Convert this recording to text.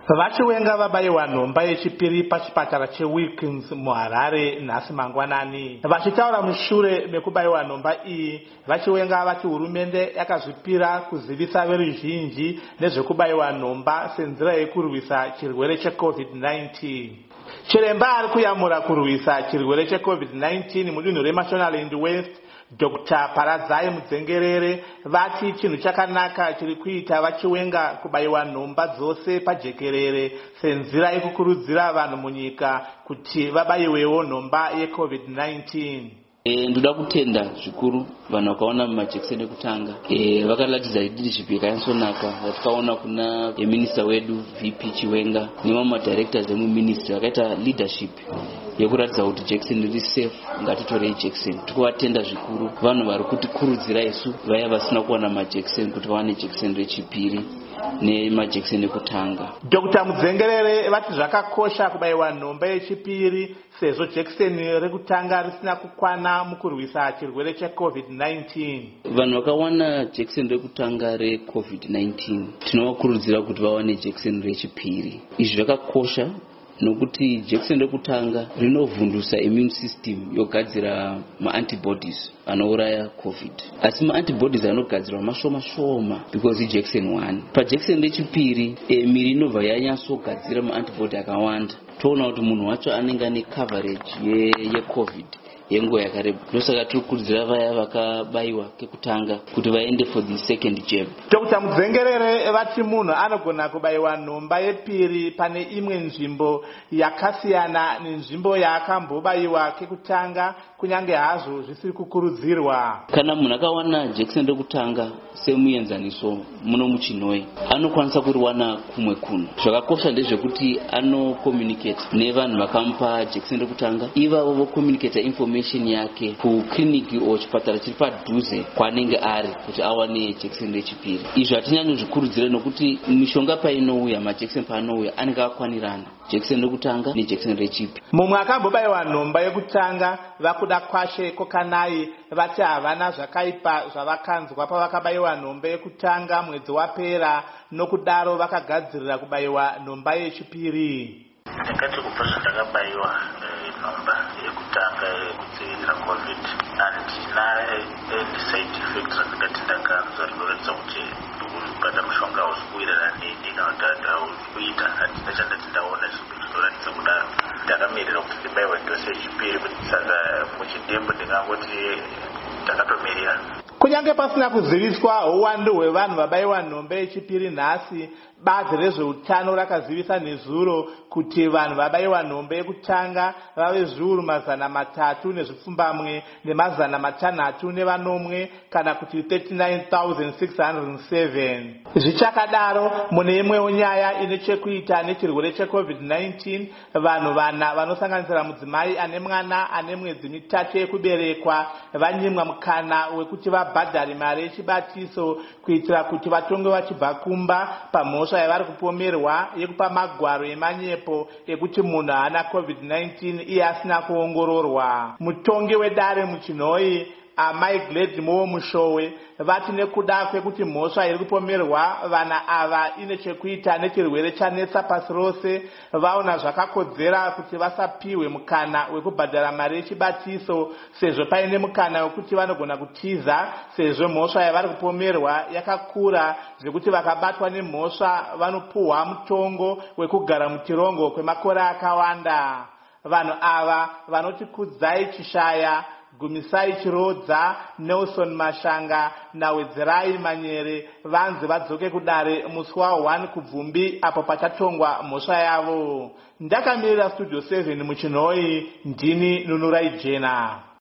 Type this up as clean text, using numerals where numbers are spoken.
Vachiwenga vabayiwa nhomba yechipiri pachipatara cheWilkins muHarare nhasi mangwanani. Vachitaura mushure mekubayiwa nhomba iyi, vachiwenga vati hurumende yakazvipira kuzivisa veruzhinji nezvekubayiwa nhomba senzira yekurwisa chirwere cheCovid-19. Chiremba ari kuyamura kurwisa chirwere cheCovid-19 mudunhu reMashonaland West, Dr. Paradzai Mudzengerere, vati chinhu chakanaka chiri kuita vachiwenga kubayiwa nhomba dzose pajekerere senzira yekukurudzira vanhu munyika kuti vabayiwewo nhomba yeCovid-19. Ndoda kutenda zvikuru vanhu vakaona majekiseni ekutanga vakaratidza leadership yakanyasonaka yatikaona kuna minister wedu VP Chiwenga nemamwe directors emuministry vakaita leadership yekuratidza kuti jekiseni riri safe, ngatitorei jekiseni. Tikuvatenda zvikuru vanhu vari kutikurudzira isu vaya vasina kuwana majekiseni kuti vawane jekiseni rechipiri nemajekiseni ekutanga. Dr. Mudzengerere vati zvakakosha kubayiwa nhomba yechipiri sezvo jekiseni rekutanga risina kukwana mukurwisa chirwere cheCovid-19. Vanhu vakawana jekiseni rekutanga reCovid-19 tinovakurudzira kuti vawane jekiseni rechipiri. Izvi zvakakosha nokuti jekiseni rekutanga rinovhundusa immune system yogadzira maantibodies anouraya covid, asi maantibodies anogadzirwa mashoma because ijekiseni 1. Pajekiseni rechipiri miri inobva yanyatsogadzira maantibody akawanda. Toona kuti munhu wacho anenge ane coverage yecovid yenguva yakareba. Ndosaka tiri kukurudzira vaya vakabayiwa kekutanga kuti vaende for the second jab. Dr. Mudzengerere vati munhu anogona kubayiwa nhomba yepiri pane imwe nzvimbo yakasiyana nenzvimbo yaakambobayiwa kekutanga kunyange hazvo zvisiri kukurudzirwa. Kana munhu akawana jekiseni rekutanga semuenzaniso muno muChinoi anokwanisa kuriwana kumwe kuno. Zvakakosha ndezvekuti anocommunicate nevanhu vakamupa jekiseni rekutanga, ivavo vocommunicate information yake kukiriniki o chipatara chiri padhuze kwaanenge ari kuti awane jekiseni rechipiri. Izvi hatinyanyozvikurudzira nokuti mishonga painouya, majekiseni paanouya anenge akwanirana, jekiseni rekutanga nejekiseni rechipiri. Mumwe akambobayiwa nhomba yekutanga vakuda kwashe kokanai vati havana zvakaipa zvavakanzwa pavakabayiwa nhomba yekutanga mwedzi wapera, nokudaro vakagadzirira kubayiwa nhomba yechipiri. Ndakati kubva zvandakabayiwa nhomba yekutanga yekudzivirira covid handina side effects zvandakati ndakanzwa rinoratidza kuti kana mushonga hausi kuwirirana neni kana kuti hausi kuita, handina chandati ndaona zvinoratidza kudaro. Ndakamirira kuti ndibayiwe dhosi yechipiri, saka muchidembo ndingangoti ndakatomirira. Kunyange pasina kuziviswa uwandu hwevanhu vabayiwa nhomba yechipiri nhasi, bazi rezveutano rakazivisa nezuro kuti vanhu vabayiwa nhomba yekutanga vave zviuru 300 nemazana 604 kana kuti 39,607. Zvichakadaro, mune imwewo nyaya ine chekuita nechirwere cheCovid-19, vanhu vana vanosanganisira mudzimai ane mwana ane mwedzi 3 yekuberekwa vanyimwa mukana wekuti vabhadhare mari yechibatiso kuitira kuti vatonge vachibva kumba pamhosva yavari kupomerwa yekupa magwaro emanyepo ekuti munhu haana COVID-19 iye asina kuongororwa. Mutongi wedare muChinoi, Amai Gladimo Mushowe, vati nekuda kwekuti mhosva iri kupomerwa vana ava ine chekuita nechirwere chanetsa pasi rose, vaona zvakakodzera kuti vasapiwe mukana wekubhadhara mari yechibatiso sezvo paine mukana wekuti vanogona kutiza, sezvo mhosva yavari kupomerwa yakakura zvekuti vakabatwa nemhosva vanopuhwa mutongo wekugara muchirongo kwemakore akawanda. Vanhu ava vanoti Kudzai Chishaya, Gumisai Chirodza, Nelson Mashanga naWedzerai Manyere vanzi vadzoke kudare musi wa1 kuBvumbi apo pachatongwa mhosva yavo. Ndakamirira Studio 7 muChinoi, ndini Nunurai Jena.